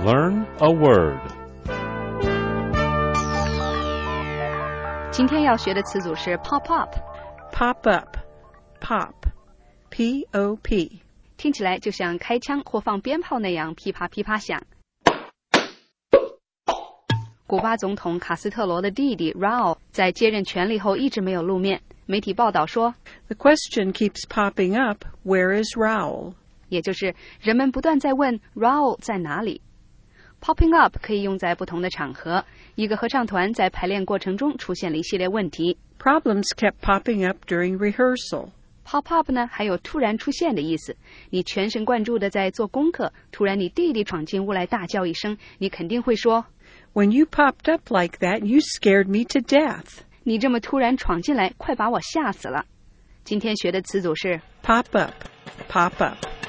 Learn a word. 今天要学的词组是 pop up. Pop up. Pop. P-O-P. 听起来就像开枪或放鞭炮那样噼啪噼啪响。古巴总统卡斯特罗的弟弟 Raul 在接任权力后一直没有露面。媒体报道说 The question keeps popping up, where is Raul? 也就是人们不断在问 Raul 在哪里。Popping up 可以用在不同的场合，一个合唱团在排练过程中出现了一系列问题。 Problems kept popping up during rehearsal. Pop up 呢，还有突然出现的意思。你全神贯注地在做功课，突然你弟弟闯进屋来大叫一声，你肯定会说 When you popped up like that, you scared me to death. 你这么突然闯进来，快把我吓死了。今天学的词组是 Pop up. Pop up.